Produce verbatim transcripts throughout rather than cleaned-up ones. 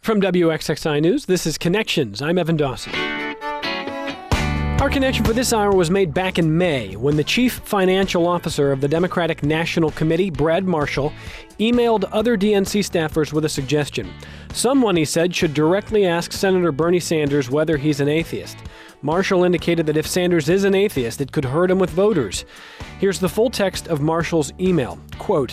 From W X X I News, this is Connections. I'm Evan Dawson. Our connection for this hour was made back in May when the chief financial officer of the Democratic National Committee, Brad Marshall, emailed other D N C staffers with a suggestion. Someone, he said, should directly ask Senator Bernie Sanders whether he's an atheist. Marshall indicated that if Sanders is an atheist, it could hurt him with voters. Here's the full text of Marshall's email. Quote,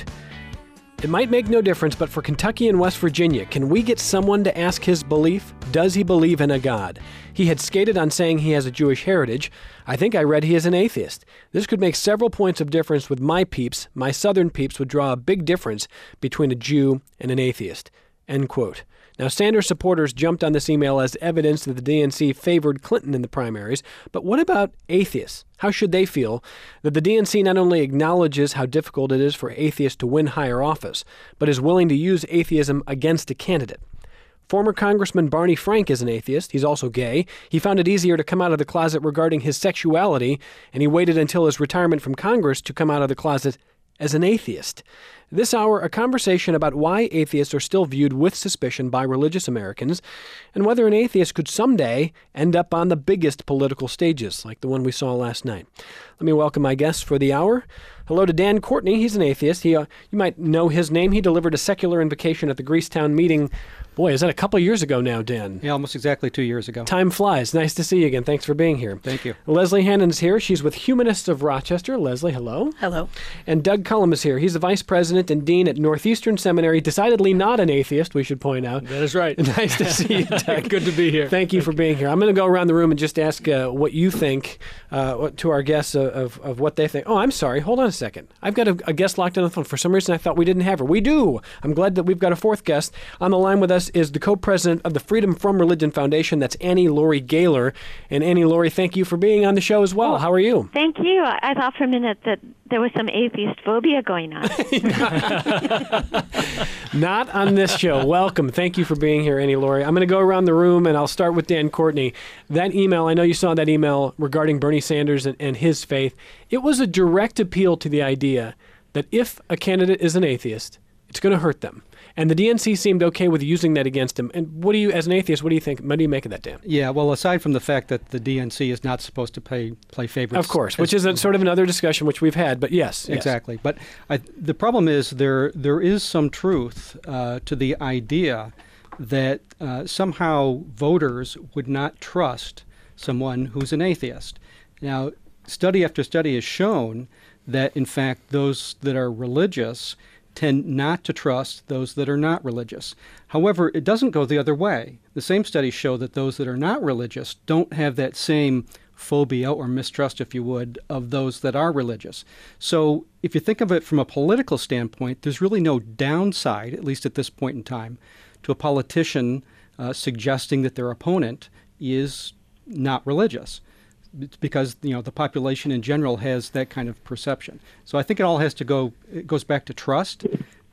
"It might make no difference, but for Kentucky and West Virginia, can we get someone to ask his belief? Does he believe in a God? He had skated on saying he has a Jewish heritage. I think I read he is an atheist. This could make several points of difference with my peeps. My southern peeps would draw a big difference between a Jew and an atheist." End quote. Now, Sanders supporters jumped on this email as evidence that the D N C favored Clinton in the primaries. But what about atheists? How should they feel that the D N C not only acknowledges how difficult it is for atheists to win higher office, but is willing to use atheism against a candidate? Former Congressman Barney Frank is an atheist. He's also gay. He found it easier to come out of the closet regarding his sexuality, and he waited until his retirement from Congress to come out of the closet as an atheist. This hour, a conversation about why atheists are still viewed with suspicion by religious Americans and whether an atheist could someday end up on the biggest political stages, like the one we saw last night. Let me welcome my guests for the hour. Hello to Dan Courtney. He's an atheist. He, uh, you might know his name. He delivered a secular invocation at the Greasetown meeting. Boy, is that a couple of years ago now, Dan? Yeah, almost exactly two years ago. Time flies. Nice to see you again. Thanks for being here. Thank you. Leslie Hannon's here. She's with Humanists of Rochester. Leslie, hello. Hello. And Doug Cullum is here. He's the vice president and dean at Northeastern Seminary. Decidedly not an atheist, we should point out. That is right. Nice to see you, Doug. Good to be here. Thank you for being here. I'm going to go around the room and just ask uh, what you think uh, to our guests of, of, of what they think. Oh, I'm sorry. Hold on a second. I've got a, a guest locked on the phone. For some reason, I thought we didn't have her. We do. I'm glad that we've got a fourth guest. On the line with us is the co-president of the Freedom from Religion Foundation. That's Annie Laurie Gaylor. And Annie Laurie, thank you for being on the show as well. Oh, how are you? Thank you. I, I thought for a minute that there was some atheist phobia going on. Not on this show. Welcome. Thank you for being here, Annie Laurie. I'm going to go around the room, and I'll start with Dan Courtney. That email, I know you saw that email regarding Bernie Sanders and, and his faith. It was a direct appeal to the idea that if a candidate is an atheist, it's going to hurt them. And the D N C seemed okay with using that against him. And what do you, as an atheist, what do you think? What do you make of that, Dan? Yeah, well, aside from the fact that the D N C is not supposed to play play favorites. Of course, which is a, sort of another discussion which we've had, but yes. Exactly. Yes. But I, the problem is there there is some truth uh, to the idea that uh, somehow voters would not trust someone who's an atheist. Now, study after study has shown that, in fact, those that are religious tend not to trust those that are not religious. However, it doesn't go the other way. The same studies show that those that are not religious don't have that same phobia or mistrust, if you would, of those that are religious. So if you think of it from a political standpoint, there's really no downside, at least at this point in time, to a politician uh, suggesting that their opponent is not religious. It's because, you know, the population in general has that kind of perception. So I think it all has to go, it goes back to trust.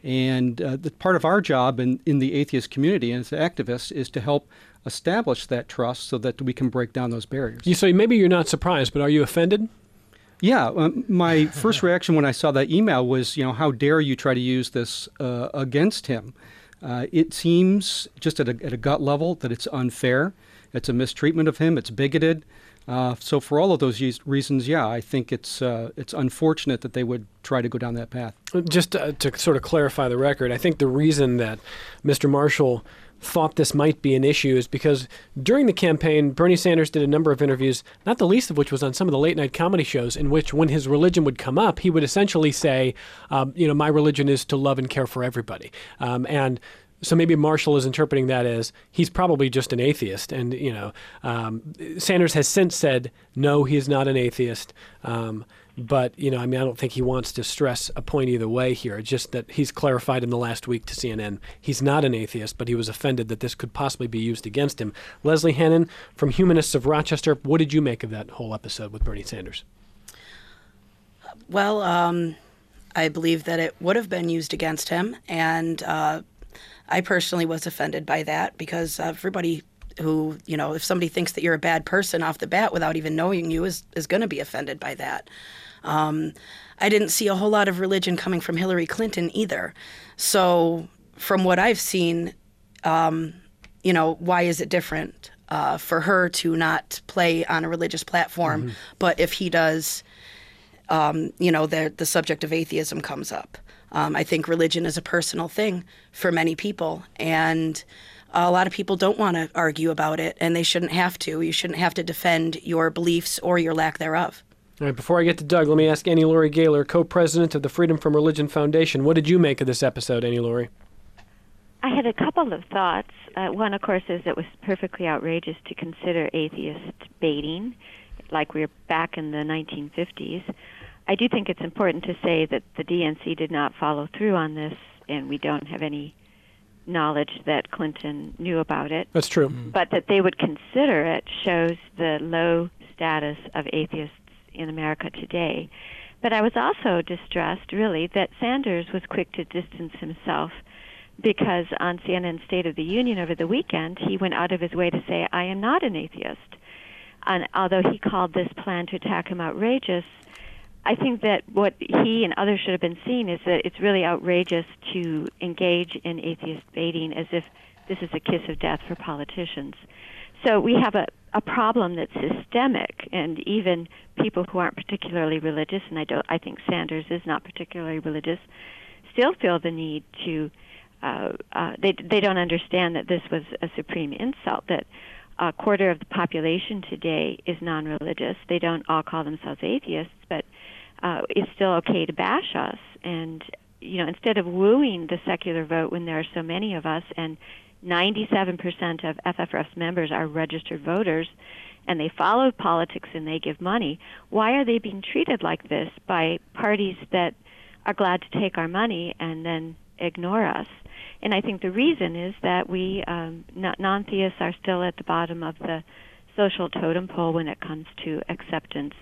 And uh, the part of our job in, in the atheist community and as activists is to help establish that trust so that we can break down those barriers. You say maybe you're not surprised, but are you offended? Yeah. Um, my first reaction when I saw that email was, you know, how dare you try to use this uh, against him? Uh, it seems just at a, at a gut level that it's unfair. It's a mistreatment of him. It's bigoted. Uh, so for all of those reasons, yeah, I think it's uh, it's unfortunate that they would try to go down that path. Just to, to sort of clarify the record, I think the reason that Mister Marshall thought this might be an issue is because during the campaign, Bernie Sanders did a number of interviews, not the least of which was on some of the late-night comedy shows, in which when his religion would come up, he would essentially say, um, you know, my religion is to love and care for everybody. Um, and So maybe Marshall is interpreting that as he's probably just an atheist. And, you know, um, Sanders has since said, no, he is not an atheist. Um, but, you know, I mean, I don't think he wants to stress a point either way here. It's just that he's clarified in the last week to C N N he's not an atheist, but he was offended that this could possibly be used against him. Leslie Hannon from Humanists of Rochester, what did you make of that whole episode with Bernie Sanders? Well, um, I believe that it would have been used against him, and uh, I personally was offended by that because everybody who, you know, if somebody thinks that you're a bad person off the bat without even knowing you is, is going to be offended by that. Um, I didn't see a whole lot of religion coming from Hillary Clinton either. So from what I've seen, um, you know, why is it different uh, for her to not play on a religious platform, mm-hmm. but if he does, um, you know, the, the subject of atheism comes up. Um, I think religion is a personal thing for many people, and a lot of people don't want to argue about it, and they shouldn't have to. You shouldn't have to defend your beliefs or your lack thereof. All right, before I get to Doug, let me ask Annie Laurie Gaylor, co-president of the Freedom from Religion Foundation. What did you make of this episode, Annie Laurie? I had a couple of thoughts. Uh, one, of course, is it was perfectly outrageous to consider atheist baiting, like we were back in the nineteen fifties. I do think it's important to say that the D N C did not follow through on this, and we don't have any knowledge that Clinton knew about it. That's true. Mm-hmm. But that they would consider it shows the low status of atheists in America today. But I was also distressed, really, that Sanders was quick to distance himself, because on C N N State of the Union over the weekend, he went out of his way to say, I am not an atheist. And although he called this plan to attack him outrageous, I think that what he and others should have been seeing is that it's really outrageous to engage in atheist baiting as if this is a kiss of death for politicians. So we have a, a problem that's systemic, and even people who aren't particularly religious, and I don't, I think Sanders is not particularly religious, still feel the need to, uh, uh, they, they don't understand that this was a supreme insult, that a quarter of the population today is non-religious. They don't all call themselves atheists, but uh, it's still okay to bash us. And, you know, instead of wooing the secular vote when there are so many of us, and ninety-seven percent of F F R's members are registered voters, and they follow politics and they give money, why are they being treated like this by parties that are glad to take our money and then ignore us? And I think the reason is that we, um, non-theists, are still at the bottom of the social totem pole when it comes to acceptance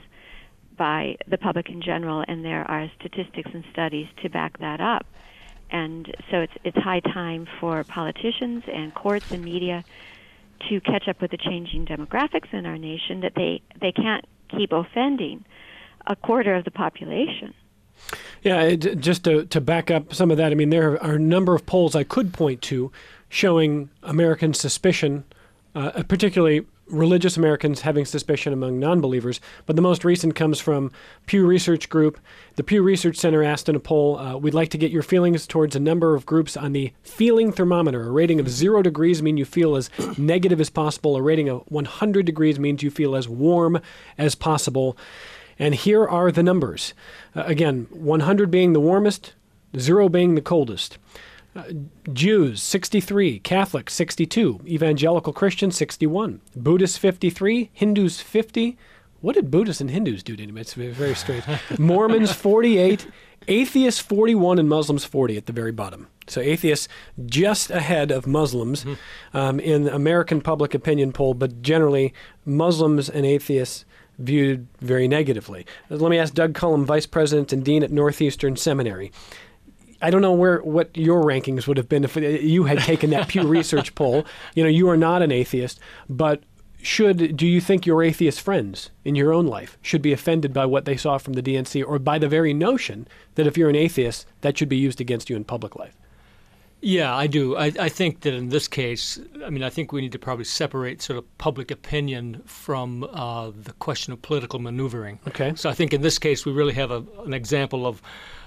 by the public in general, and there are statistics and studies to back that up. And so it's it's high time for politicians and courts and media to catch up with the changing demographics in our nation, that they, they can't keep offending a quarter of the population. Yeah, it, just to, to back up some of that, I mean, there are a number of polls I could point to showing American suspicion, uh, particularly religious Americans having suspicion among non-believers. But the most recent comes from Pew Research Group. The Pew Research Center asked in a poll, uh, we'd like to get your feelings towards a number of groups on the feeling thermometer. A rating of zero degrees means you feel as negative as possible. A rating of one hundred degrees means you feel as warm as possible. And here are the numbers. Uh, again, one hundred being the warmest, zero being the coldest. Uh, Jews, sixty-three. Catholics, sixty-two. Evangelical Christians, sixty-one. Buddhists, fifty-three. Hindus, fifty. What did Buddhists and Hindus do to him? It's very strange. Mormons, forty-eight. Atheists, forty-one, and Muslims, forty at the very bottom. So atheists just ahead of Muslims mm-hmm. um, in the American public opinion poll, but generally Muslims and atheists viewed very negatively. Let me ask Doug Cullum, Vice President and Dean at Northeastern Seminary. I don't know where what your rankings would have been if you had taken that Pew Research poll. You know, you are not an atheist, but should do you think your atheist friends in your own life should be offended by what they saw from the D N C, or by the very notion that if you're an atheist, that should be used against you in public life? Yeah, I do. I, I think that in this case, I mean, I think we need to probably separate sort of public opinion from uh, the question of political maneuvering. Okay. So I think in this case, we really have a, an example of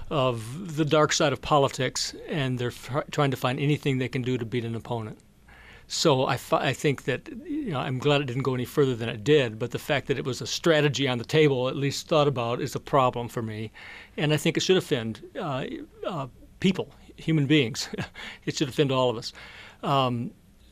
of the dark side of politics, and they're f- trying to find anything they can do to beat an opponent. So I, fi- I think that, you know, I'm glad it didn't go any further than it did, but the fact that it was a strategy on the table, at least thought about, is a problem for me. And I think it should offend uh, uh, people, human beings. It should offend all of us. Um,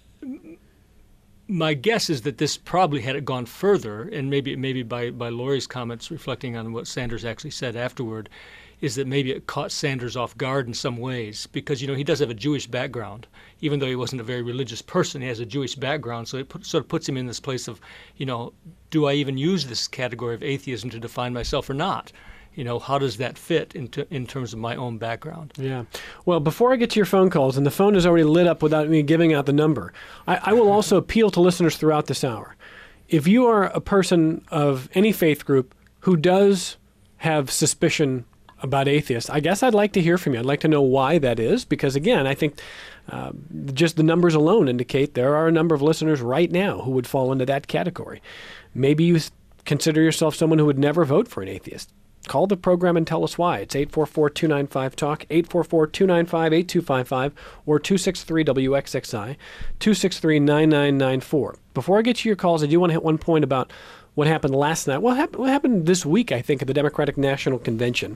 my guess is that this probably, had it gone further, and maybe maybe by, by Laurie's comments reflecting on what Sanders actually said afterward, is that maybe it caught Sanders off guard in some ways, because, you know, he does have a Jewish background. Even though he wasn't a very religious person, he has a Jewish background, so it put, sort of puts him in this place of, you know, do I even use this category of atheism to define myself or not? You know, how does that fit into in terms of my own background? Yeah. Well, before I get to your phone calls, and the phone is already lit up without me giving out the number, I, I will also appeal to listeners throughout this hour. If you are a person of any faith group who does have suspicion about atheists. I guess I'd like to hear from you. I'd like to know why that is, because again, I think uh, just the numbers alone indicate there are a number of listeners right now who would fall into that category. Maybe you consider yourself someone who would never vote for an atheist. Call the program and tell us why. It's eight four four, two nine five, talk, eight four four, two nine five, eight two five five, or two six three W X X I, two six three, nine nine nine four. Before I get to your calls, I do want to hit one point about what happened last night. What happened, what happened this week, I think, at the Democratic National Convention.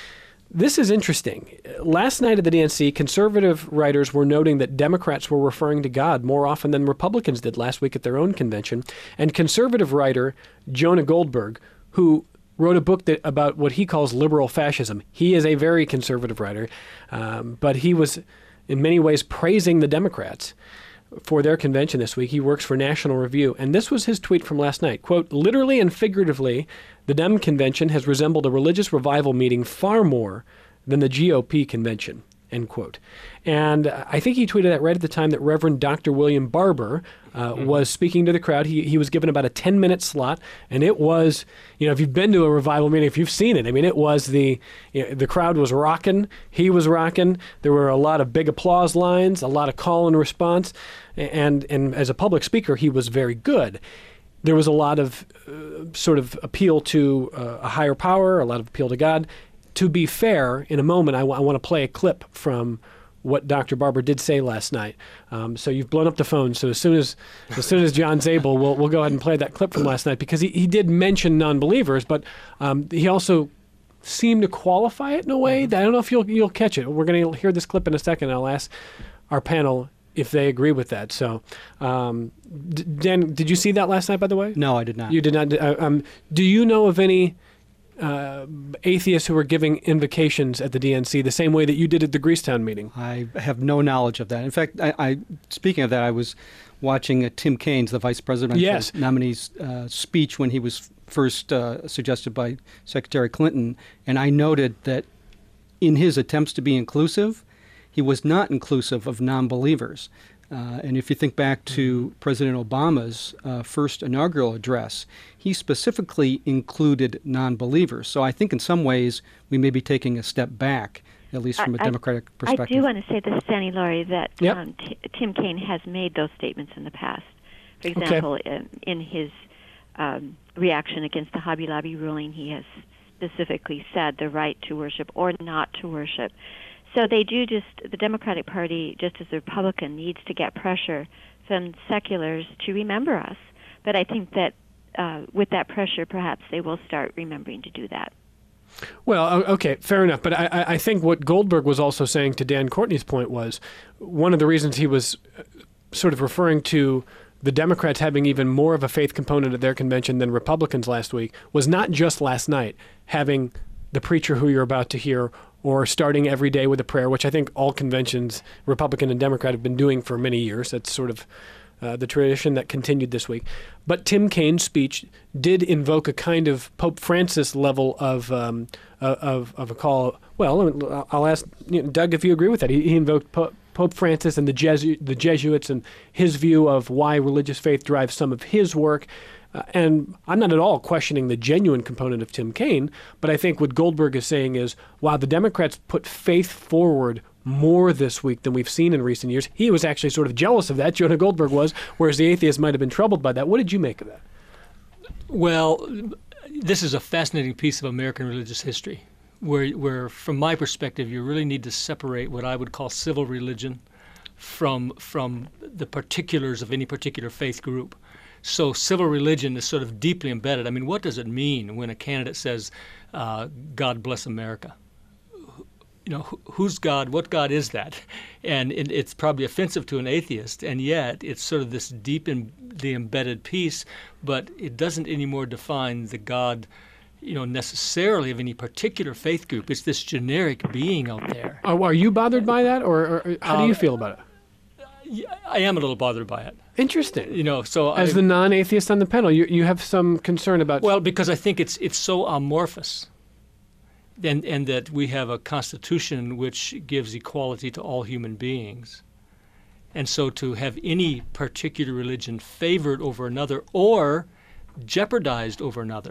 This is interesting. Last night at the D N C, conservative writers were noting that Democrats were referring to God more often than Republicans did last week at their own convention. And conservative writer Jonah Goldberg, who wrote a book that, about what he calls liberal fascism. He is a very conservative writer, um, but he was in many ways praising the Democrats for their convention this week. He works for National Review, and this was his tweet from last night. Quote, "Literally and figuratively, the Dem convention has resembled a religious revival meeting far more than the G O P convention," end quote. And I think he tweeted that right at the time that Reverend Doctor William Barber uh, mm-hmm. was speaking to the crowd. He he was given about a ten-minute slot, and it was, you know, if you've been to a revival meeting, if you've seen it, I mean, it was the, you know, the crowd was rocking, he was rocking. There were a lot of big applause lines, a lot of call and response, and and as a public speaker, he was very good. There was a lot of uh, sort of appeal to uh, a higher power, a lot of appeal to God. To be fair, in a moment, I, w- I want to play a clip from what Doctor Barber did say last night. Um, so you've blown up the phone. So as soon as as soon as John's able, we'll we'll go ahead and play that clip from last night, because he, he did mention non-believers, but um, he also seemed to qualify it in a way that I don't know if you'll you'll catch it. We're going to hear this clip in a second. I'll ask our panel if they agree with that. So, um, D- Dan, did you see that last night, by the way? No, I did not. You did not. Uh, um, do you know of any Uh, atheists who were giving invocations at the D N C the same way that you did at the Greasetown meeting? I have no knowledge of that. In fact, I, I speaking of that, I was watching uh, Tim Kaine's, the vice presidential yes. nominee's uh, speech when he was first uh, suggested by Secretary Clinton, and I noted that in his attempts to be inclusive, he was not inclusive of non-believers. Uh, and if you think back to President Obama's uh, first inaugural address, he specifically included non-believers. So I think in some ways we may be taking a step back, at least from a I, Democratic perspective. I do want to say, this is Danny Laurie, that yep. um, T- Tim Kaine has made those statements in the past. For example, okay. in, in his um, reaction against the Hobby Lobby ruling, he has specifically said the right to worship or not to worship. So they do just, the Democratic Party, just as the Republican, needs to get pressure from seculars to remember us. But I think that uh, with that pressure, perhaps they will start remembering to do that. Well, okay, fair enough. But I, I think what Goldberg was also saying, to Dan Courtney's point, was one of the reasons he was sort of referring to the Democrats having even more of a faith component at their convention than Republicans last week was not just last night having the preacher who you're about to hear, or starting every day with a prayer, which I think all conventions, Republican and Democrat, have been doing for many years. That's sort of uh, the tradition that continued this week. But Tim Kaine's speech did invoke a kind of Pope Francis level of um, of, of a call. Well, I'll ask you know, Doug if you agree with that. He, he invoked po- Pope Francis and the, Jesu- the Jesuits and his view of why religious faith drives some of his work. Uh, and I'm not at all questioning the genuine component of Tim Kaine, but I think what Goldberg is saying is, wow, the Democrats put faith forward more this week than we've seen in recent years. He was actually sort of jealous of that, Jonah Goldberg was, whereas the atheists might have been troubled by that. What did you make of that? Well, this is a fascinating piece of American religious history, where, where from my perspective, you really need to separate what I would call civil religion from from the particulars of any particular faith group. So civil religion is sort of deeply embedded. I mean, what does it mean when a candidate says, uh, God bless America? You know, wh- who's God? What God is that? And it, it's probably offensive to an atheist, and yet it's sort of this deep in the embedded piece, but it doesn't anymore define the God, you know, necessarily of any particular faith group. It's this generic being out there. Oh, are you bothered by that, or, or how do you Uh, feel about it? Yeah, I am a little bothered by it. Interesting. You know, so As I, the non-atheist on the panel, you you have some concern about... Well, because I think it's it's so amorphous, and and that we have a constitution which gives equality to all human beings, and so to have any particular religion favored over another or jeopardized over another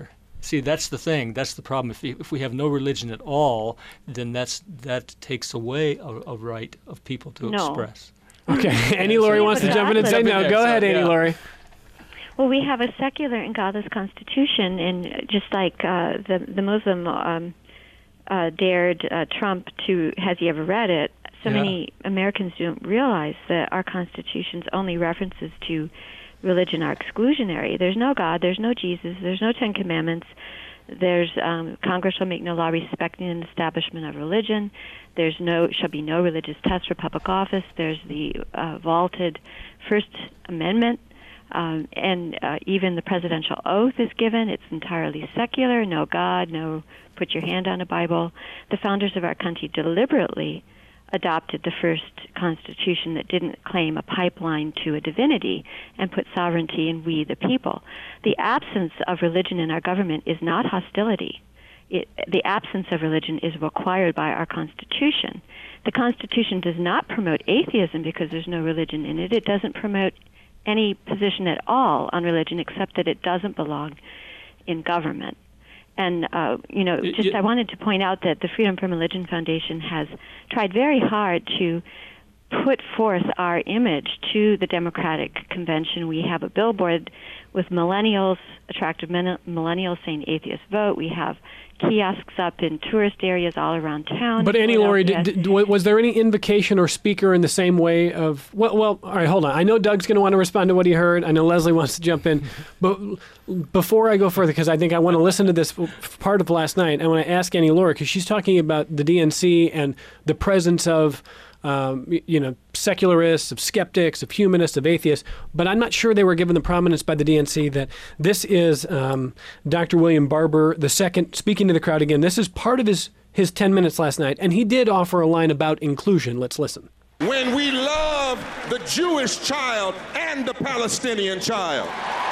See, that's the thing. That's the problem. If we, if we have no religion at all, then that's that takes away a, a right of people to No. express. Okay, Annie Laurie wants to jump in and say no. Go ahead, Annie Yeah. Laurie. Well, we have a secular and godless constitution, and just like uh, the the Muslim um, uh, dared uh, Trump to, has he ever read it? So Yeah. many Americans don't realize that our Constitution's only references to religion are exclusionary. There's no God, there's no Jesus, there's no Ten Commandments. There's um, Congress shall make no law respecting an establishment of religion. There's no shall be no religious test for public office. There's the uh, vaulted First Amendment, um, and uh, even the presidential oath is given. It's entirely secular. No God. No put your hand on a Bible. The founders of our country deliberately adopted the first constitution that didn't claim a pipeline to a divinity and put sovereignty in we the people. The absence of religion in our government is not hostility. It, the absence of religion is required by our Constitution. The Constitution does not promote atheism because there's no religion in it. It doesn't promote any position at all on religion except that it doesn't belong in government. And, uh, you know, Y- just y- I wanted to point out that the Freedom from Religion Foundation has tried very hard to put forth our image to the Democratic Convention. We have a billboard with millennials, attractive men- millennials saying atheist vote. We have kiosks up in tourist areas all around town. But in Annie Laurie, did, Philadelphia. did, wa- was there any invocation or speaker in the same way of? Well, well, all right, hold on. I know Doug's going to want to respond to what he heard. I know Leslie wants to jump in, but before I go further, because I think I want to listen to this f- part of last night, I want to ask Annie Laurie because she's talking about the D N C and the presence of. Um, y- you know, secularists, of skeptics, of humanists, of atheists, but I'm not sure they were given the prominence by the D N C that this is um, Doctor William Barber the second speaking to the crowd again. This is part of his, his ten minutes last night, and he did offer a line about inclusion. Let's listen. When we love the Jewish child and the Palestinian child,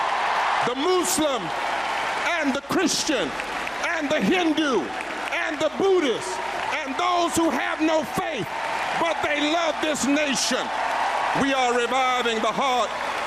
the Muslim and the Christian and the Hindu and the Buddhist and those who have no faith, but they love this nation, we are reviving the heart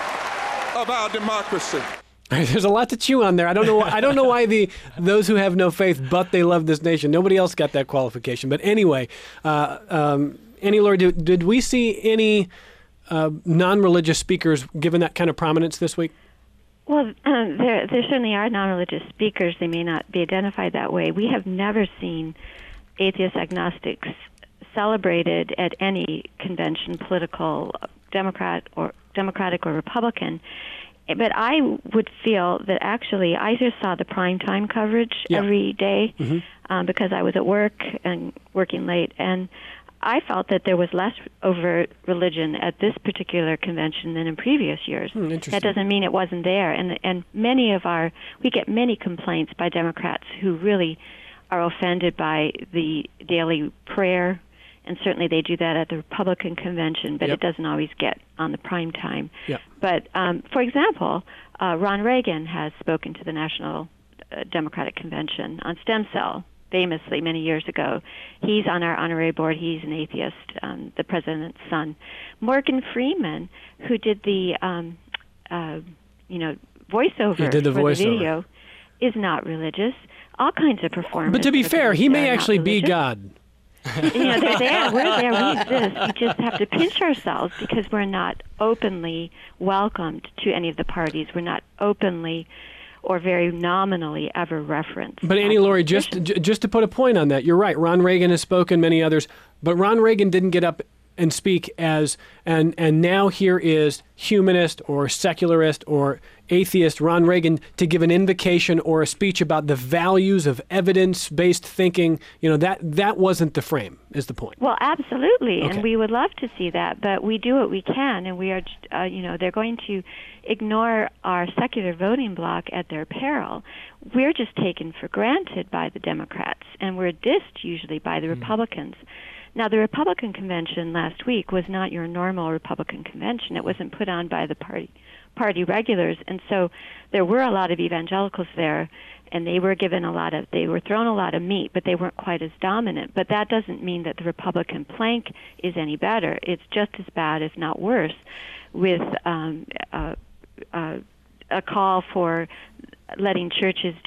of our democracy. There's a lot to chew on there. I don't know. I don't know why the those who have no faith, but they love this nation. Nobody else got that qualification. But anyway, uh, um, Annie Laurie, did, did we see any uh, non-religious speakers given that kind of prominence this week? Well, um, there, there certainly are non-religious speakers. They may not be identified that way. We have never seen atheist agnostics celebrated at any convention, political, Democrat or Democratic or Republican. But I would feel that actually I just saw the primetime coverage Yeah. every day Mhm. um, because I was at work and working late, and I felt that there was less overt religion at this particular convention than in previous years. Hmm, interesting. That doesn't mean it wasn't there, and and many of our we get many complaints by Democrats who really are offended by the daily prayer. And certainly they do that at the Republican convention, but Yep. it doesn't always get on the prime time. Yep. But, um, for example, uh, Ron Reagan has spoken to the National uh, Democratic Convention on stem cell, famously many years ago. He's on our honorary board. He's an atheist, um, the president's son. Morgan Freeman, who did the, um, uh, you know, voiceover He did the for voiceover. the video, is not religious. All kinds of performers. But to be for fair, he are may not actually be religious. God. You know, they're there. We're there. We exist. We just have to pinch ourselves because we're not openly welcomed to any of the parties. We're not openly or very nominally ever referenced. But Annie Laurie, just j- just to put a point on that, you're right. Ron Reagan has spoken, many others, but Ron Reagan didn't get up and speak as and and now here is humanist or secularist or atheist Ron Reagan to give an invocation or a speech about the values of evidence-based thinking. You know, that that wasn't the frame, is the point. Well, absolutely, Okay. and we would love to see that, but we do what we can, and we are, uh, you know, they're going to ignore our secular voting bloc at their peril. We're just taken for granted by the Democrats, and we're dissed usually by the Republicans. Now, the Republican convention last week was not your normal Republican convention. It wasn't put on by the party party regulars, and so there were a lot of evangelicals there, and they were given a lot of, they were thrown a lot of meat, but they weren't quite as dominant. But that doesn't mean that the Republican plank is any better. It's just as bad, if not worse, with um, uh, uh, a call for letting churches do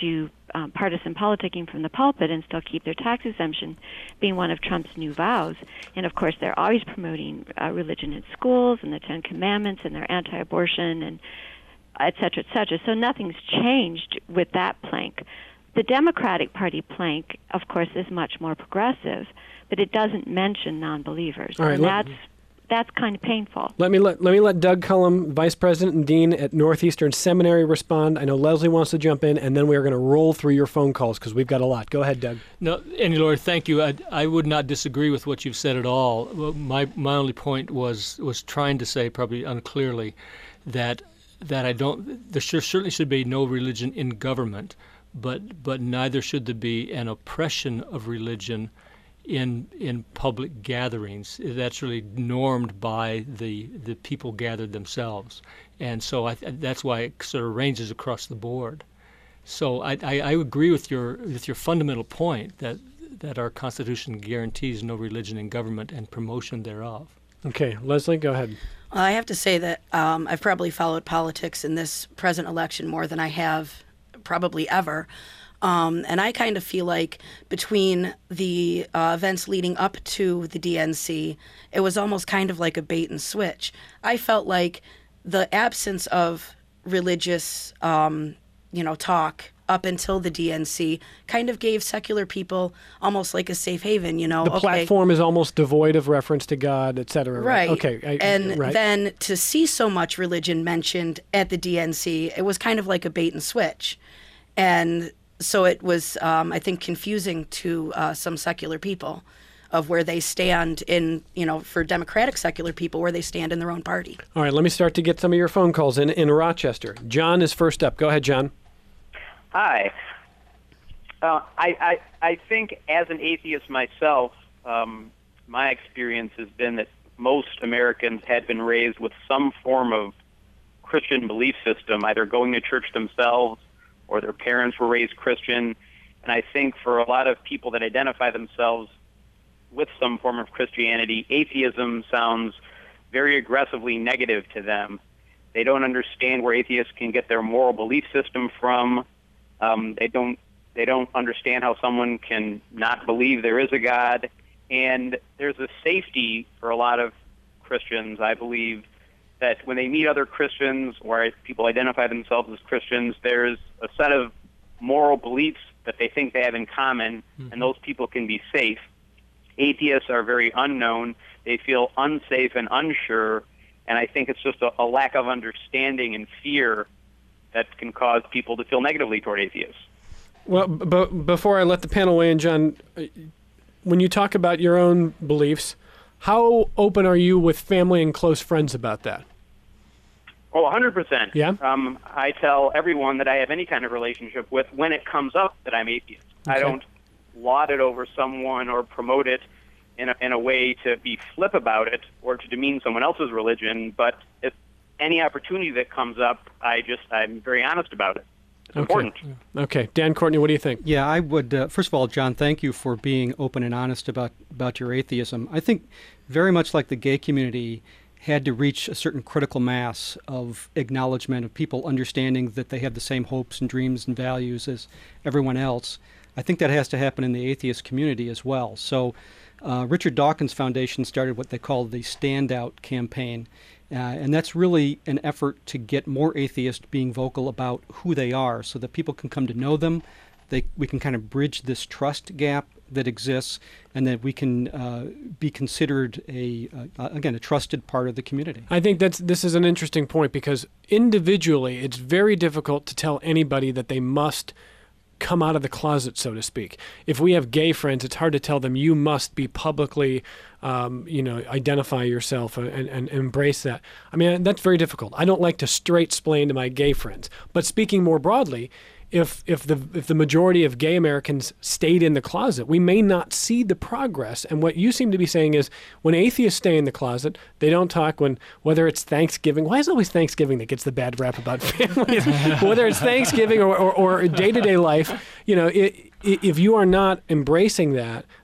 um, partisan politicking from the pulpit and still keep their tax exemption being one of Trump's new vows. And, of course, they're always promoting uh, religion in schools and the Ten Commandments, and they're anti-abortion and et cetera, et cetera. So nothing's changed with that plank. The Democratic Party plank, of course, is much more progressive, but it doesn't mention non-believers. All right, and let, that's that's kind of painful. Let me let let me let Doug Cullum, Vice President and Dean at Northeastern Seminary, respond. I know Leslie wants to jump in, and then we are going to roll through your phone calls because we've got a lot. Go ahead, Doug. No, Annie Laurie, thank you. I, I would not disagree with what you've said at all. My my only point was was trying to say, probably unclearly, that that I don't. There sure, certainly should be no religion in government, but but neither should there be an oppression of religion in in public gatherings. That's really normed by the the people gathered themselves, and so I, that's why it sort of ranges across the board. So I, I, I agree with your with your fundamental point that that our Constitution guarantees no religion in government and promotion thereof. Okay, Leslie, go ahead. Well, I have to say that um, I've probably followed politics in this present election more than I have probably ever. Um, and I kind of feel like between the uh, events leading up to the D N C, it was almost kind of like a bait and switch. I felt like the absence of religious, um, you know, talk up until the D N C kind of gave secular people almost like a safe haven, you know. The okay. platform is almost devoid of reference to God, et cetera. Right. Okay. I, and right. then to see so much religion mentioned at the D N C, it was kind of like a bait and switch. And so it was, um, I think, confusing to uh, some secular people of where they stand in, you know, for Democratic secular people, where they stand in their own party. All right, let me start to get some of your phone calls in, in Rochester. John is first up. Go ahead, John. Hi. Uh, I, I I think as an atheist myself, um, my experience has been that most Americans had been raised with some form of Christian belief system, either going to church themselves or their parents were raised Christian. And I think for a lot of people that identify themselves with some form of Christianity, atheism sounds very aggressively negative to them. They don't understand where atheists can get their moral belief system from. Um, they don't they don't understand how someone can not believe there is a God. And there's a safety for a lot of Christians, I believe, that when they meet other Christians or people identify themselves as Christians, there's a set of moral beliefs that they think they have in common, mm-hmm. and those people can be safe. Atheists are very unknown. They feel unsafe and unsure, and I think it's just a, a lack of understanding and fear that can cause people to feel negatively toward atheists. Well, b- before I let the panel weigh in, John, when you talk about your own beliefs, how open are you with family and close friends about that? Oh, one hundred percent. Yeah? Um, I tell everyone that I have any kind of relationship with when it comes up that I'm atheist. Okay. I don't laud it over someone or promote it in a, in a way to be flip about it or to demean someone else's religion, but if any opportunity that comes up, I just, I'm very honest about it. It's okay. important. Okay. Dan Courtney, what do you think? Yeah, I would, uh, first of all, John, thank you for being open and honest about, about your atheism. I think very much like the gay community had to reach a certain critical mass of acknowledgement of people understanding that they have the same hopes and dreams and values as everyone else. I think that has to happen in the atheist community as well. So uh, Richard Dawkins Foundation started what they call the Standout campaign. Uh, and that's really an effort to get more atheists being vocal about who they are so that people can come to know them. They, we can kind of bridge this trust gap that exists, and that we can uh, be considered, a uh, again, a trusted part of the community. I think that's this is an interesting point because individually it's very difficult to tell anybody that they must come out of the closet, so to speak. If we have gay friends, it's hard to tell them you must be publicly, um, you know, identify yourself and, and, and embrace that. I mean, that's very difficult. I don't like to straight explain to my gay friends. But speaking more broadly, if if the if the majority of gay Americans stayed in the closet, we may not see the progress. And what you seem to be saying is when atheists stay in the closet, they don't talk when, whether it's Thanksgiving. Why is it always Thanksgiving that gets the bad rap about families? Whether it's Thanksgiving or, or, or day-to-day life, you know, it, if you are not embracing that,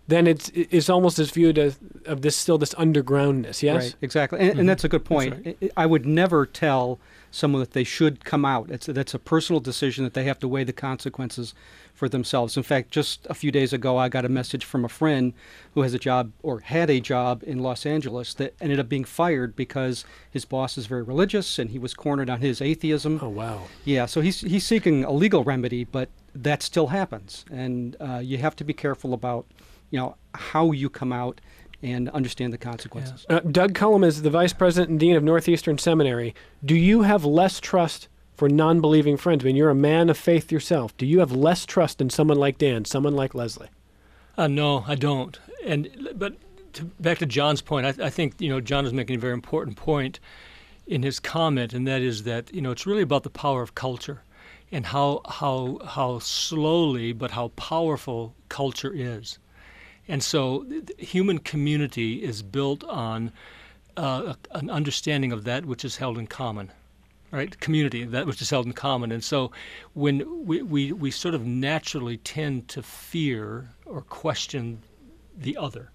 then it's it's almost as viewed as of this still this undergroundness. Yes, right, exactly, and, mm-hmm. and that's a good point. Right. I, I would never tell someone that they should come out. It's that's a personal decision that they have to weigh the consequences for themselves. In fact, just a few days ago, I got a message from a friend who has a job or had a job in Los Angeles that ended up being fired because his boss is very religious and he was cornered on his atheism. Oh wow! Yeah, so he's he's seeking a legal remedy, but that still happens, and uh, you have to be careful about, you know, how you come out and understand the consequences. Uh, Doug Cullum is the Vice President and Dean of Northeastern Seminary. Do you have less trust for non-believing friends? I mean, you're a man of faith yourself. Do you have less trust in someone like Dan, someone like Leslie? Uh, no, I don't. And but to, back to John's point, I, I think you know John is making a very important point in his comment, and that is that you know it's really about the power of culture, and how how how slowly but how powerful culture is. And so the human community is built on uh, an understanding of that which is held in common, right? Community, that which is held in common. And so when we, we, we sort of naturally tend to fear or question the other.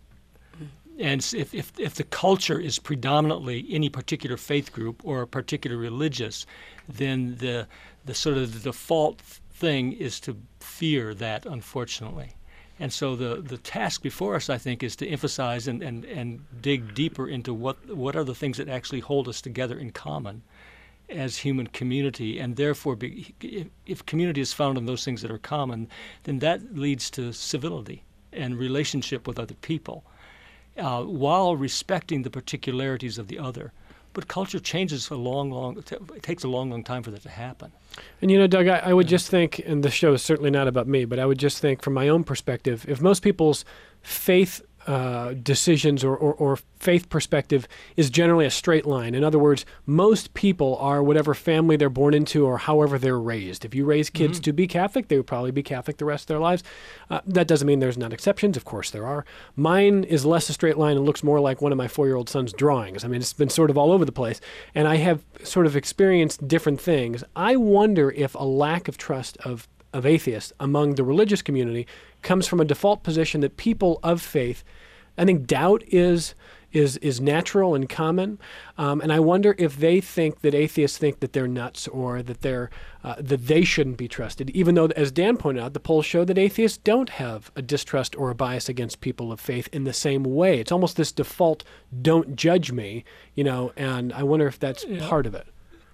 And if, if, if the culture is predominantly any particular faith group or a particular religious, then the, the sort of the default thing is to fear that, unfortunately. And so the, the task before us, I think, is to emphasize and, and, and dig deeper into what what are the things that actually hold us together in common as human community. And therefore, be, if, if community is found in those things that are common, then that leads to civility and relationship with other people, uh, while respecting the particularities of the other. But culture changes a long, long, it takes a long, long time for that to happen. And, you know, Doug, I, I would just think, and the show is certainly not about me, but I would just think from my own perspective, if most people's faith uh, decisions or, or, or faith perspective is generally a straight line. In other words, most people are whatever family they're born into or however they're raised. If you raise kids mm-hmm. to be Catholic, they would probably be Catholic the rest of their lives. Uh, that doesn't mean there's not exceptions. Of course there are. Mine is less a straight line and looks more like one of my four-year-old son's drawings. I mean, it's been sort of all over the place. And I have sort of experienced different things. I wonder if a lack of trust of of atheists among the religious community comes from a default position that people of faith, I think doubt is is is natural and common, um, and I wonder if they think that atheists think that they're nuts or that they're uh, that they shouldn't be trusted. Even though, as Dan pointed out, the polls show that atheists don't have a distrust or a bias against people of faith in the same way. It's almost this default "don't judge me," you know. And I wonder if that's yeah. part of it.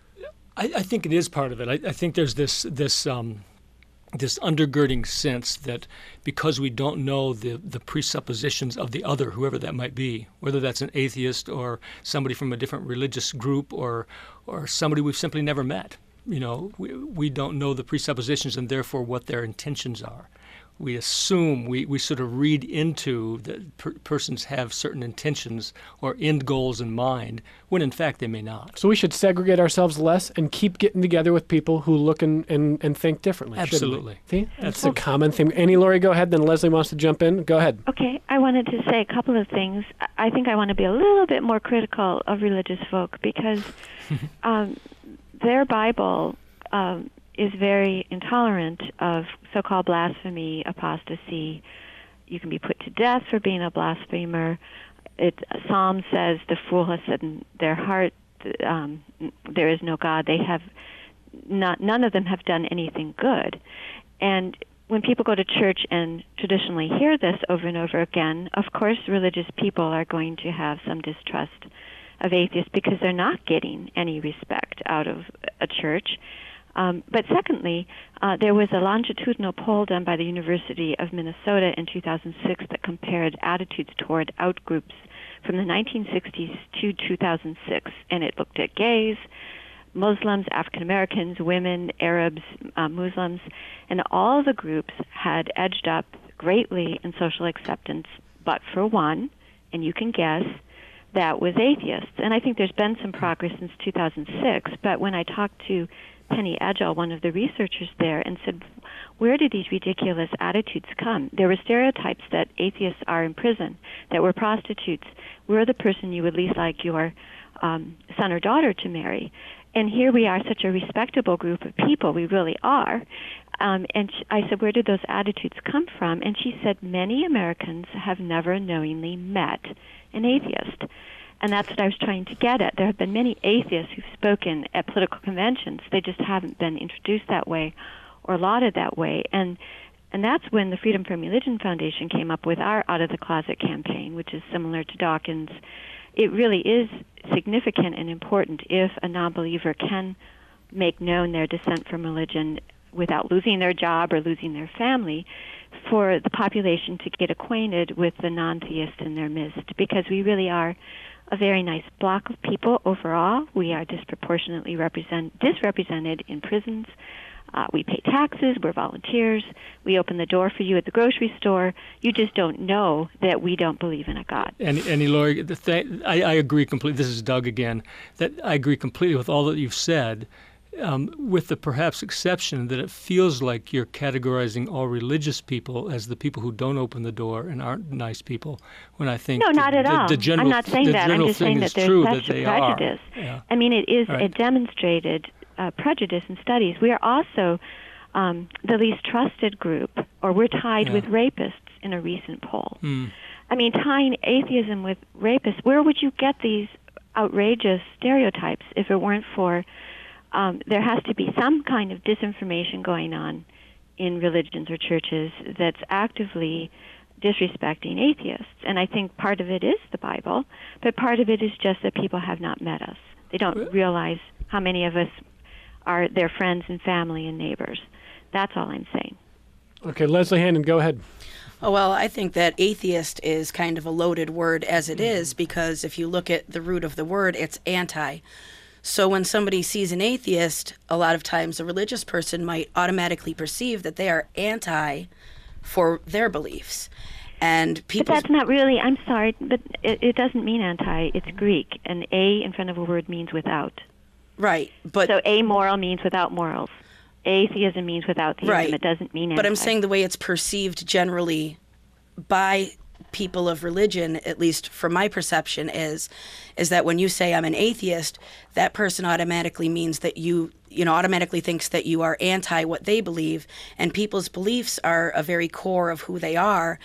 I, I think it is part of it. I, I think there's this this. Um, this undergirding sense that because we don't know the, the presuppositions of the other, whoever that might be, whether that's an atheist or somebody from a different religious group or or somebody we've simply never met, you know, we, we don't know the presuppositions and therefore what their intentions are. We assume, we, we sort of read into that per- persons have certain intentions or end goals in mind, when in fact they may not. So we should segregate ourselves less and keep getting together with people who look and, and, and think differently. Absolutely. See? That's a common thing. Annie, Lori, go ahead, then Leslie wants to jump in. Go ahead. Okay, I wanted to say a couple of things. I think I want to be a little bit more critical of religious folk because um, their Bible... Um, is very intolerant of so-called blasphemy, apostasy. You can be put to death for being a blasphemer. It, Psalm says the fool has said in their heart, um, there is no God. They have not. None of them have done anything good. And when people go to church and traditionally hear this over and over again, of course religious people are going to have some distrust of atheists because they're not getting any respect out of a church. Um, but secondly, uh, there was a longitudinal poll done by the University of Minnesota in two thousand six that compared attitudes toward outgroups from the nineteen sixties to two thousand six, and it looked at gays, Muslims, African Americans, women, Arabs, uh, Muslims, and all the groups had edged up greatly in social acceptance, but for one, and you can guess, that was atheists. And I think there's been some progress since two thousand six, but when I talked to Penny Edgell, one of the researchers there, and said, where did these ridiculous attitudes come? There were stereotypes that atheists are in prison, that we're prostitutes, we're the person you would least like your um, son or daughter to marry. And here we are, such a respectable group of people, we really are. Um, and sh- I said, where did those attitudes come from? And she said, many Americans have never knowingly met an atheist. And that's what I was trying to get at. There have been many atheists who've spoken at political conventions. They just haven't been introduced that way or lauded that way. And and that's when the Freedom from Religion Foundation came up with our Out of the Closet campaign, which is similar to Dawkins. It really is significant and important if a non-believer can make known their dissent from religion without losing their job or losing their family, for the population to get acquainted with the non-theist in their midst, because we really are a very nice block of people overall. We are disproportionately represent, disrepresented in prisons. Uh, we pay taxes. We're volunteers. We open the door for you at the grocery store. You just don't know that we don't believe in a God. And, and Lori, the th- I, I agree completely. This is Doug again. That I agree completely with all that you've said, um, with the perhaps exception that it feels like you're categorizing all religious people as the people who don't open the door and aren't nice people. When I think no, not the, at all. The, the general, I'm not saying the that. I'm just saying that there's such that a prejudice. Yeah. I mean, it is right. a demonstrated uh, prejudice in studies. We are also um, the least trusted group, or we're tied yeah. with rapists in a recent poll. Mm. I mean, tying atheism with rapists, where would you get these outrageous stereotypes if it weren't for um, there has to be some kind of disinformation going on in religions or churches that's actively disrespecting atheists. And I think part of it is the Bible, but part of it is just that people have not met us. They don't realize how many of us are their friends and family and neighbors. That's all I'm saying. Okay, Leslie Hannon, go ahead. Oh, well, I think that atheist is kind of a loaded word as it is, because if you look at the root of the word, it's anti. So when somebody sees an atheist, a lot of times a religious person might automatically perceive that they are anti for their beliefs. And people. But that's not really, I'm sorry, but it, it doesn't mean anti. It's Greek. An A in front of a word means without. Right. But so amoral means without morals. Atheism means without theism. Right. It doesn't mean anti. But I'm saying the way it's perceived generally by people of religion, at least from my perception, is is that when you say I'm an atheist, that person automatically means that you, you know, automatically thinks that you are anti what they believe, and people's beliefs are a very core of who they are.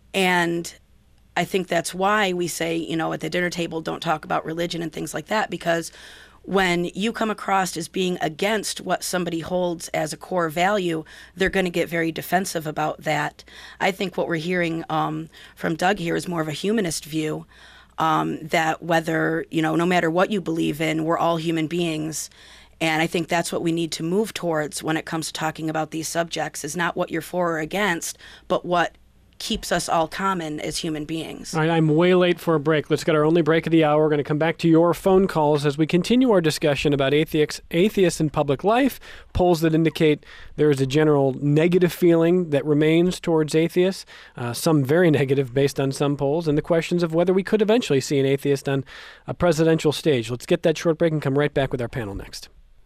And I think that's why we say, you know, at the dinner table, don't talk about religion and things like that, because when you come across as being against what somebody holds as a core value, they're going to get very defensive about that. I think what we're hearing um, from Doug here is more of a humanist view, um, that whether, you know, no matter what you believe in, we're all human beings. And I think that's what we need to move towards when it comes to talking about these subjects, is not what you're for or against, but what keeps us all common as human beings. All right, I'm way late for a break. Let's get our only break of the hour. We're going to come back to your phone calls as we continue our discussion about atheists, atheists in public life, polls that indicate there is a general negative feeling that remains towards atheists, uh, some very negative based on some polls, and the questions of whether we could eventually see an atheist on a presidential stage. Let's get that short break and come right back with our panel next.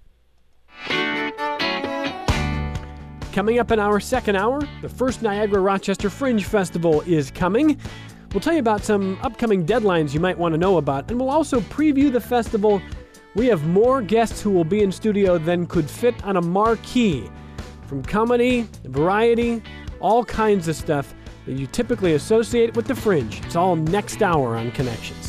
Coming up in our second hour, the first Niagara Rochester Fringe Festival is coming. We'll tell you about some upcoming deadlines you might want to know about, and we'll also preview the festival. We have more guests who will be in studio than could fit on a marquee. From comedy, variety, all kinds of stuff that you typically associate with the Fringe. It's all next hour on Connections.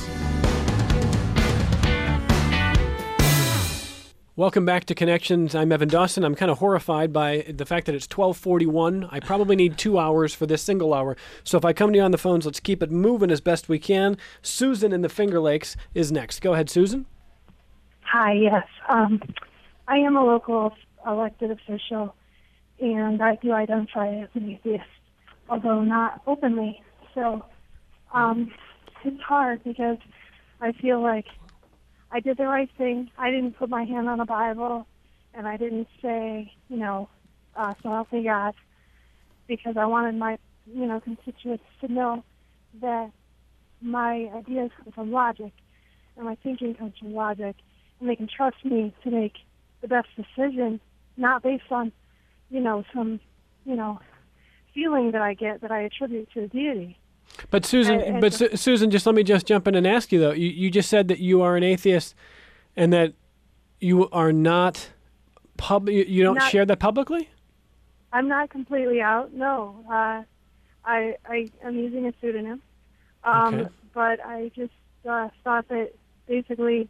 Welcome back to Connections. I'm Evan Dawson. I'm kind of horrified by the fact that it's twelve forty-one. I probably need two hours for this single hour. So if I come to you on the phones, let's keep it moving as best we can. Susan in the Finger Lakes is next. Go ahead, Susan. Hi, yes. Um, I am a local elected official, and I do identify as an atheist, although not openly. So um, it's hard because I feel like I did the right thing. I didn't put my hand on a Bible, and I didn't say, you know, uh, so help me God, because I wanted my, you know, constituents to know that my ideas come from logic, and my thinking comes from logic, and they can trust me to make the best decision, not based on, you know, some, you know, feeling that I get that I attribute to the deity. But Susan, I, I but just, Su- Susan, just let me just jump in and ask you though. You, you just said that you are an atheist, and that you are not pub. You, you don't not, share that publicly. I'm not completely out. No, uh, I I am using a pseudonym, um, Okay. but I just uh, thought that basically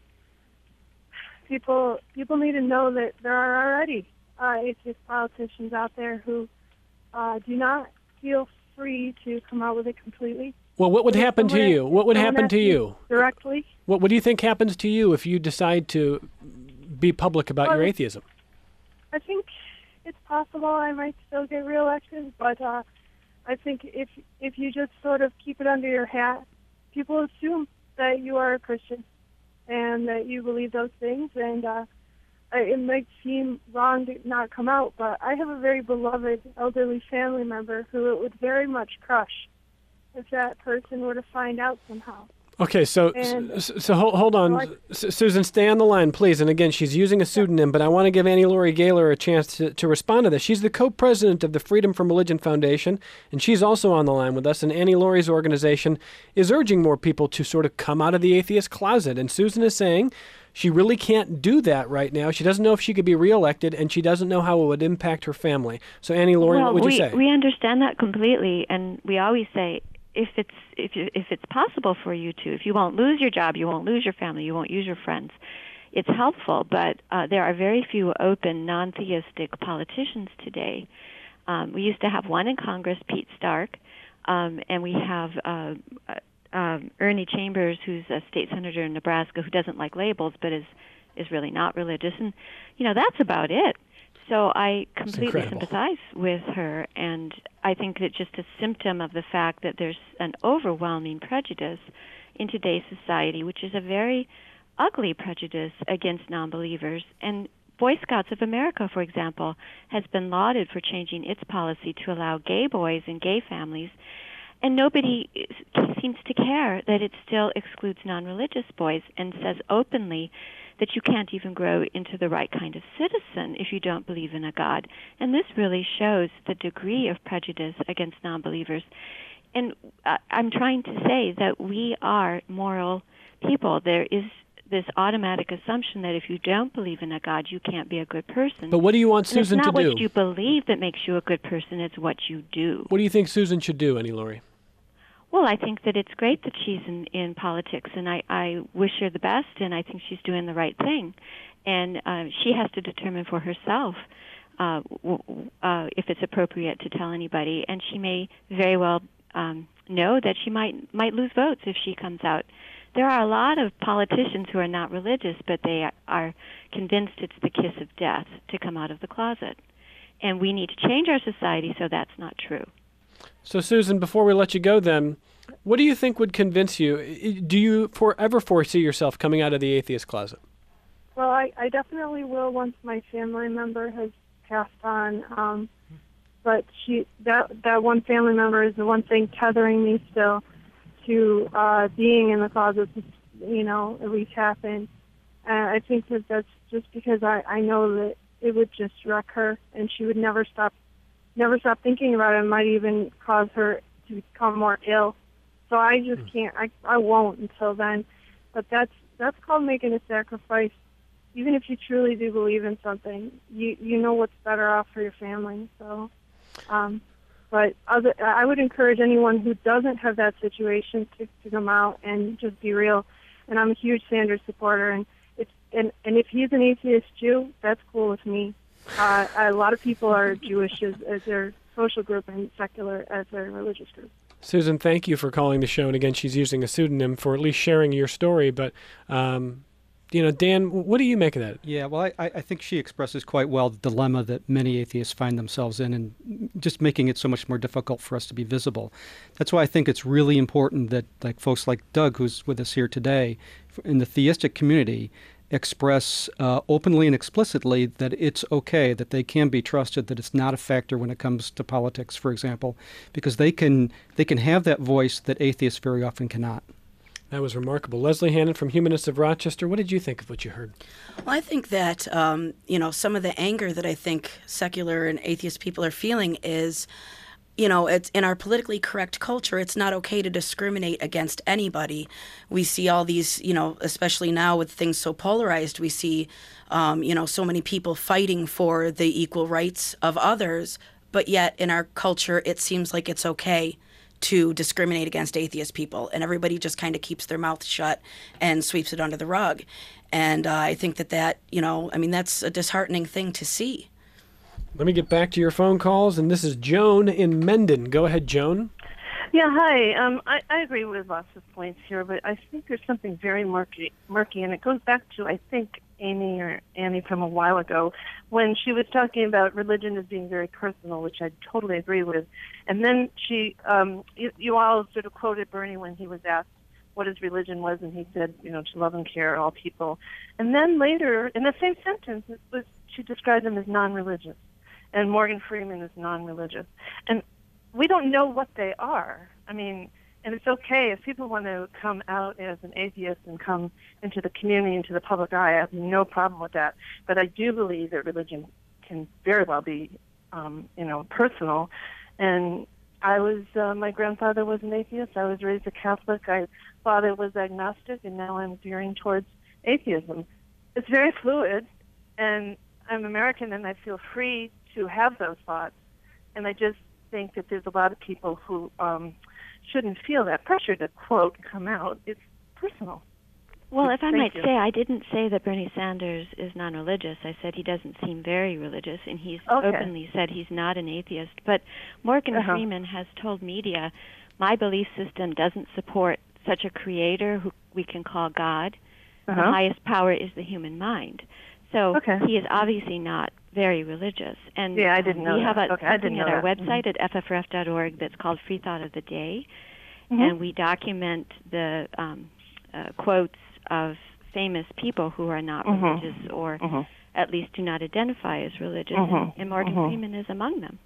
people people need to know that there are already uh, atheist politicians out there who uh, do not feel free to come out with it completely. Well, what would If happen to someone- you? What would someone happen asks to you? directly? What, what do you think happens to you if you decide to be public about your Well, atheism? I think it's possible I might still get reelected, but uh, I think if if you just sort of keep it under your hat, people assume that you are a Christian and that you believe those things, and uh, it might seem wrong to not come out, but I have a very beloved elderly family member who it would very much crush if that person were to find out somehow. Okay, so And- so, so hold, hold on, Like- S- Susan, stay on the line, please. And again, she's using a pseudonym, but I want to give Annie Laurie Gaylor a chance to, to respond to this. She's the co-president of the Freedom from Religion Foundation, and she's also on the line with us. And Annie Laurie's organization is urging more people to sort of come out of the atheist closet. And Susan is saying she really can't do that right now. She doesn't know if she could be reelected, and she doesn't know how it would impact her family. So, Annie Laurie, well, what would we, you say? we understand that completely, and we always say if it's if you, if it's possible for you to, if you won't lose your job, you won't lose your family, you won't use your friends, it's helpful. But uh, there are very few open, non-theistic politicians today. Um, we used to have one in Congress, Pete Stark, um, and we have uh, um, Ernie Chambers, who's a state senator in Nebraska, who doesn't like labels, but is is really not religious, and you know that's about it. So I completely incredible. sympathize with her, and I think that just a symptom of the fact that there's an overwhelming prejudice in today's society, which is a very ugly prejudice against non-believers. And Boy Scouts of America, for example, has been lauded for changing its policy to allow gay boys and gay families, and nobody seems to care that it still excludes non-religious boys and says openly that you can't even grow into the right kind of citizen if you don't believe in a God. And this really shows the degree of prejudice against non-believers. And uh, I'm trying to say that we are moral people. There is this automatic assumption that if you don't believe in a God, you can't be a good person. But what do you want And Susan it's to not do? what you believe that makes you a good person, it's what you do. What do you think Susan should do, Annie Laurie? Well, I think that it's great that she's in, in politics, and I, I wish her the best, and I think she's doing the right thing. And uh, she has to determine for herself uh, w- uh, if it's appropriate to tell anybody, and she may very well um, know that she might might lose votes if she comes out. There are a lot of politicians who are not religious, but they are convinced it's the kiss of death to come out of the closet. And we need to change our society so that's not true. So, Susan, before we let you go then, what do you think would convince you? I- Do you forever foresee yourself coming out of the atheist closet? Well, I, I definitely will once my family member has passed on. Um, but she that that one family member is the one thing tethering me still to uh, being in the closet. You know, at least happen. And I think that that's just because I, I know that it would just wreck her, and she would never stop, never stop thinking about it. It might even cause her to become more ill. So I just can't. I I won't until then. But that's that's called making a sacrifice. Even if you truly do believe in something, you you know what's better off for your family. So, um, but other, I would encourage anyone who doesn't have that situation to, to come out and just be real. And I'm a huge Sanders supporter, and it's and, and if he's an atheist Jew, that's cool with me. Uh, a lot of people are Jewish as, as their social group and secular as their religious group. Susan, thank you for calling the show. And again, she's using a pseudonym for at least sharing your story. But, um, you know, Dan, what do you make of that? Yeah, well, I, I think she expresses quite well the dilemma that many atheists find themselves in, and just making it so much more difficult for us to be visible. That's why I think it's really important that, like, folks like Doug, who's with us here today, in the theistic community, express uh, openly and explicitly that it's okay, that they can be trusted, that it's not a factor when it comes to politics, for example, because they can they can have that voice that atheists very often cannot. That was remarkable. Leslie Hannon from Humanists of Rochester, what did you think of what you heard? Well, I think that, um, you know, some of the anger that I think secular and atheist people are feeling is, you know, it's in our politically correct culture, it's not okay to discriminate against anybody. We see all these, you know, especially now with things so polarized, we see, um, you know, so many people fighting for the equal rights of others but yet in our culture, it seems like it's okay to discriminate against atheist people, and everybody just kind of keeps their mouth shut and sweeps it under the rug. And uh, I think that that, you know, I mean, that's a disheartening thing to see. Let me get back to your phone calls, and this is Joan in Mendon. Go ahead, Joan. Yeah, hi. Um, I, I agree with lots of points here, but I think there's something very murky, murky, and it goes back to, I think, Amy or Annie from a while ago when she was talking about religion as being very personal, which I totally agree with. And then she, um, you, you all sort of quoted Bernie when he was asked what his religion was, and he said, you know, to love and care all people. And then later, in the same sentence, it was, she described them as non-religious, and Morgan Freeman is non-religious. And we don't know what they are. I mean, and it's okay if people want to come out as an atheist and come into the community, into the public eye. I have no problem with that. But I do believe that religion can very well be, um, you know, personal. And I was, uh, my grandfather was an atheist. I was raised a Catholic. My father was agnostic, and now I'm veering towards atheism. It's very fluid, and I'm American, and I feel free to have those thoughts. And I just think that there's a lot of people who um, shouldn't feel that pressure to, quote, come out. It's personal. Well, if I Thank might you. say, I didn't say that Bernie Sanders is non-religious. I said he doesn't seem very religious, and he's Okay. openly said he's not an atheist. But Morgan Uh-huh. Freeman has told media, my belief system doesn't support such a creator who we can call God. The Uh-huh. highest power is the human mind. So Okay. he is obviously not very religious. And Yeah, I didn't know we have that. a, Okay, I didn't something at know our that. Mm-hmm. website at F F R F dot org that's called Free Thought of the Day, Mhm. and we document the um, uh, quotes of famous people who are not Mhm. religious or Mhm. at least do not identify as religious, Mhm. and, and Morgan Mhm. Freeman is among them.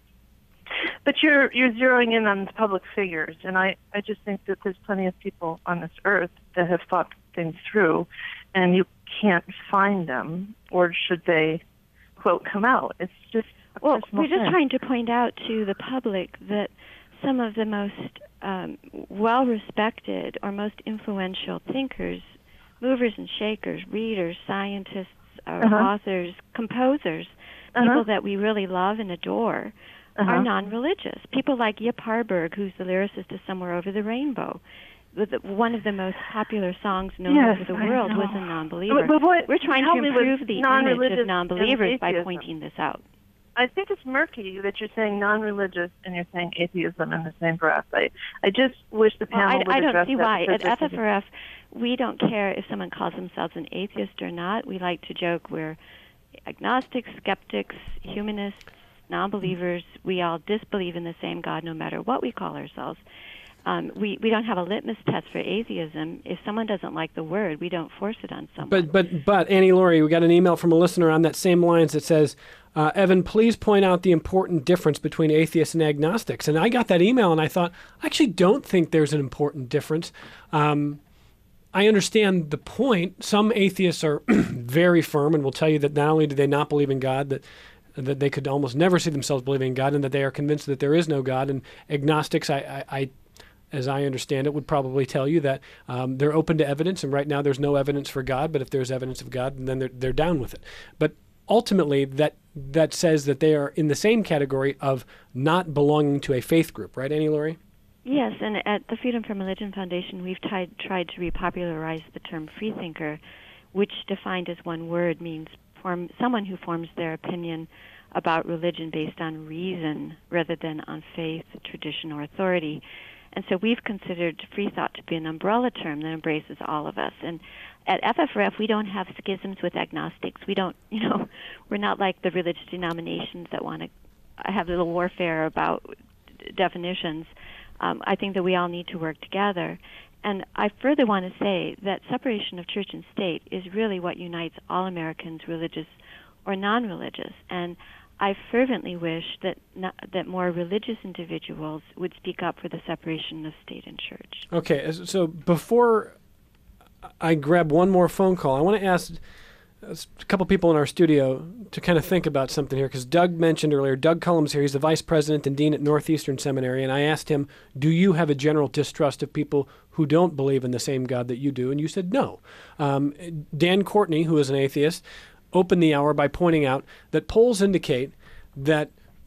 But you're you're zeroing in on public figures, and I, I just think that there's plenty of people on this earth that have thought things through, and you can't find them, or should they, quote, come out? It's just a Well, personal we're just thing. trying to point out to the public that some of the most um, well-respected or most influential thinkers, movers and shakers, readers, scientists, uh, Uh-huh. authors, composers, Uh-huh. people that we really love and adore, Uh-huh. are non-religious. People like Yip Harburg, who's the lyricist of Somewhere Over the Rainbow. The- the- One of the most popular songs known Yes, over the I world know. was a non-believer. But- but what- We're trying to help me with improve the image non-religious of non-believers and by atheism. pointing this out. I think it's murky that you're saying non-religious and you're saying atheism in the same breath. I, I just wish the Well, panel I, would I don't address see that. why. At because F I F think R F, we don't care if someone calls themselves an atheist or not. We like to joke we're agnostics, skeptics, humanists, non-believers. We all disbelieve in the same God no matter what we call ourselves. Um, we, we don't have a litmus test for atheism. If someone doesn't like the word, we don't force it on someone. But but but Annie Laurie, we got an email from a listener on that same lines that says, uh, Evan, please point out the important difference between atheists and agnostics. And I got that email and I thought, I actually don't think there's an important difference. Um, I understand the point. Some atheists are very firm and will tell you that not only do they not believe in God, that that they could almost never see themselves believing in God, and that they are convinced that there is no God. And agnostics, I, I, I as I understand it, would probably tell you that um, they're open to evidence, and right now there's no evidence for God, but if there's evidence of God, then they're, they're down with it. But ultimately, that that says that they are in the same category of not belonging to a faith group, right, Annie Laurie? Yes, and at the Freedom from Religion Foundation, we've tried, tried to repopularize the term freethinker, which defined as one word means form, someone who forms their opinion about religion based on reason rather than on faith, tradition, or authority. And so we've considered free thought to be an umbrella term that embraces all of us. And at F F R F, we don't have schisms with agnostics. We don't, you know, we're not like the religious denominations that want to have a little warfare about definitions. Um, I think that we all need to work together. And I further want to say that separation of church and state is really what unites all Americans, religious or non-religious. And I fervently wish that not, that more religious individuals would speak up for the separation of state and church. Okay, so before I grab one more phone call, I want to ask a couple people in our studio to kind of think about something here, because Doug mentioned earlier, Doug Cullum's here, he's the vice president and dean at Northeastern Seminary, and I asked him, do you have a general distrust of people who don't believe in the same God that you do? And you said no. Um, Dan Courtney, who is an atheist, opened the hour by pointing out that polls indicate that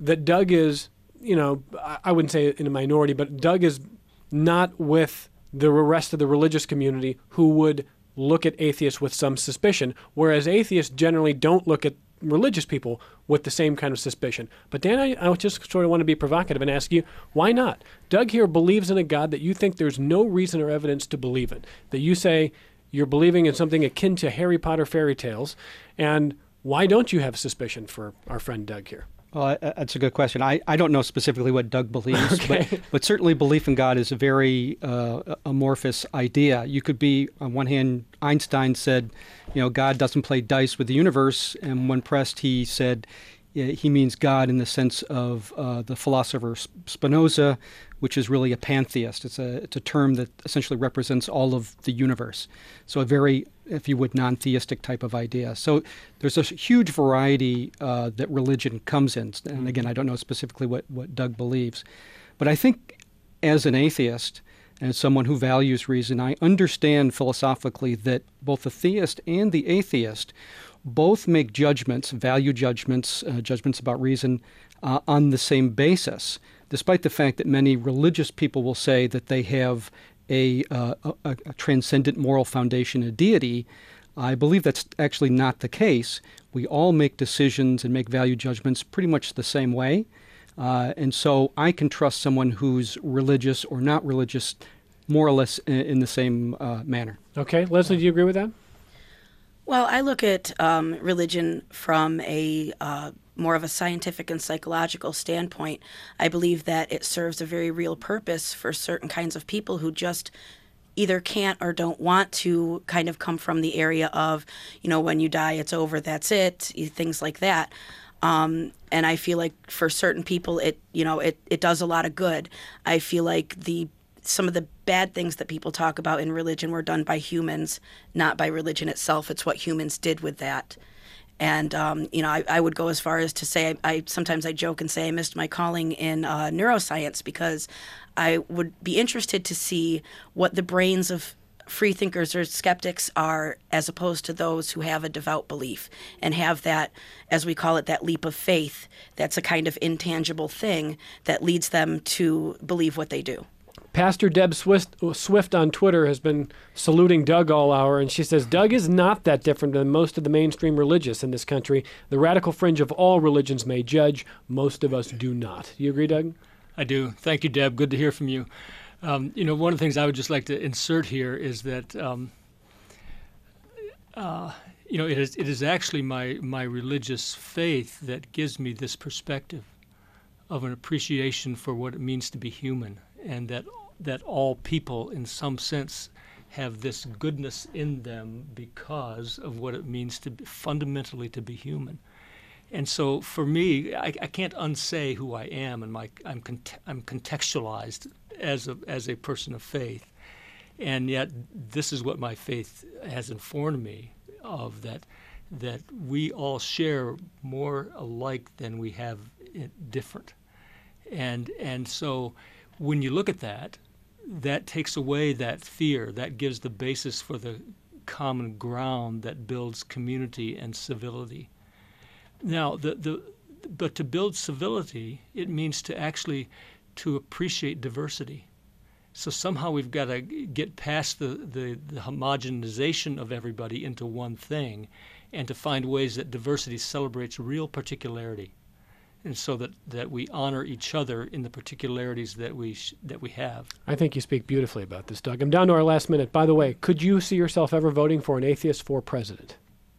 that Doug is, you know, I I wouldn't say in a minority, but Doug is not with the rest of the religious community who would look at atheists with some suspicion, whereas atheists generally don't look at religious people with the same kind of suspicion. But Dan, I, I just sort of want to be provocative and ask you, why not? Doug here believes in a God that you think there's no reason or evidence to believe in, that you say you're believing in something akin to Harry Potter fairy tales, and why don't you have suspicion for our friend Doug here? Well, that's a good question. I, I don't know specifically what Doug believes, Okay. but, but certainly belief in God is a very uh, amorphous idea. You could be, on one hand, Einstein said, you know, God doesn't play dice with the universe, and when pressed, he said uh, he means God in the sense of uh, the philosopher Spinoza, which is really a pantheist. It's a it's a term that essentially represents all of the universe. So a very, if you would, non-theistic type of idea. So there's a huge variety uh, that religion comes in. And again, I don't know specifically what, what Doug believes. But I think as an atheist and as someone who values reason, I understand philosophically that both the theist and the atheist both make judgments, value judgments, uh, judgments about reason uh, on the same basis, despite the fact that many religious people will say that they have a, uh, a, a transcendent moral foundation, a deity. I believe that's actually not the case. We all make decisions and make value judgments pretty much the same way. Uh, and so I can trust someone who's religious or not religious more or less in, in the same uh, manner. Okay. Leslie, do you agree with that? Well, I look at um, religion from a uh, more of a scientific and psychological standpoint. I believe that it serves a very real purpose for certain kinds of people who just either can't or don't want to kind of come from the area of, you know, when you die, it's over, that's it, things like that. Um, and I feel like for certain people, it, you know, it, it does a lot of good. I feel like the some of the bad things that people talk about in religion were done by humans, not by religion itself. It's what humans did with that. And, um, you know, I, I would go as far as to say, I, I sometimes I joke and say I missed my calling in uh, neuroscience because I would be interested to see what the brains of free thinkers or skeptics are as opposed to those who have a devout belief and have that, as we call it, that leap of faith. That's a kind of intangible thing that leads them to believe what they do. Pastor Deb Swift, Swift on Twitter has been saluting Doug all hour, and she says, Doug is not that different than most of the mainstream religious in this country. The radical fringe of all religions may judge. Most of us do not. Do you agree, Doug? I do. Thank you, Deb. Good to hear from you. Um, you know, one of the things I would just like to insert here is that, um, uh, you know, it is it is actually my, my religious faith that gives me this perspective of an appreciation for what it means to be human, and that that all people, in some sense, have this goodness in them because of what it means to be, fundamentally to be human. And so, for me, I, I can't unsay who I am, and my I'm cont- I'm contextualized as a as a person of faith, and yet this is what my faith has informed me of, that that we all share more alike than we have different, and and so. When you look at that, that takes away that fear, that gives the basis for the common ground that builds community and civility. Now, the, the, but to build civility, it means to actually to appreciate diversity. So somehow we've got to get past the, the, the homogenization of everybody into one thing and to find ways that diversity celebrates real particularity. And so that, that we honor each other in the particularities that we sh- that we have. I think you speak beautifully about this, Doug. I'm down to our last minute. By the way, could you see yourself ever voting for an atheist for president?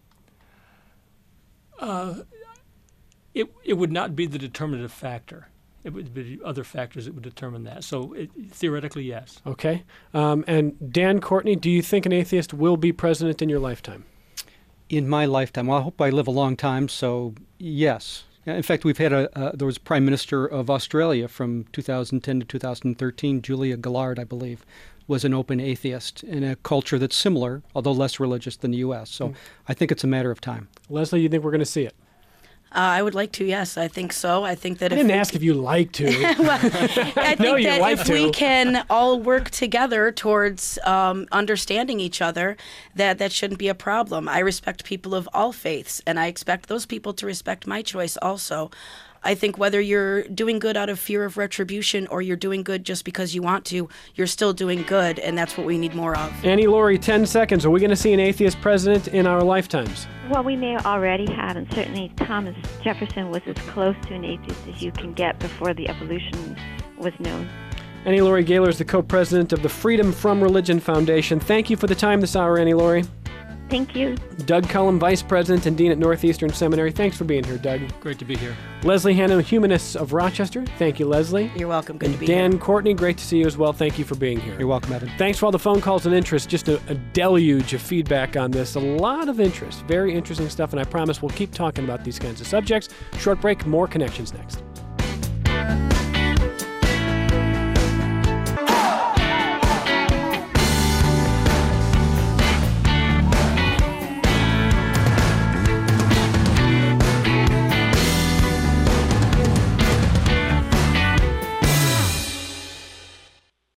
Uh, it it would not be the determinative factor. It would be other factors that would determine that. So it, theoretically, yes. Okay. Um, and Dan Courtney, do you think an atheist will be president in your lifetime? In my lifetime? Well, I hope I live a long time, so yes. In fact, we've had a, uh, there was a Prime Minister of Australia from two thousand ten to two thousand thirteen, Julia Gillard, I believe, was an open atheist in a culture that's similar, although less religious than the U S. So mm. I think it's a matter of time. Leslie, you think we're going to see it? Uh, I would like to, yes. I think so. I think that I if didn't we... ask if you like to. well, I think that like if to. we can all work together towards um, understanding each other, that that shouldn't be a problem. I respect people of all faiths, and I expect those people to respect my choice also. I think whether you're doing good out of fear of retribution or you're doing good just because you want to, you're still doing good, and that's what we need more of. Annie Laurie, ten seconds. Are we going to see an atheist president in our lifetimes? Well, we may already have, and certainly Thomas Jefferson was as close to an atheist as you can get before the evolution was known. Annie Laurie Gaylor is the co-president of the Freedom from Religion Foundation. Thank you for the time this hour, Annie Laurie. Thank you. Doug Cullum, Vice President and Dean at Northeastern Seminary. Thanks for being here, Doug. Great to be here. Leslie Hannon, Humanists of Rochester. Thank you, Leslie. You're welcome. Good and to be Dan here. Courtney, great to see you as well. Thank you for being here. You're welcome, Evan. Thanks for all the phone calls and interest. Just a, a deluge of feedback on this. A lot of interest. Very interesting stuff, and I promise we'll keep talking about these kinds of subjects. Short break, more Connections next.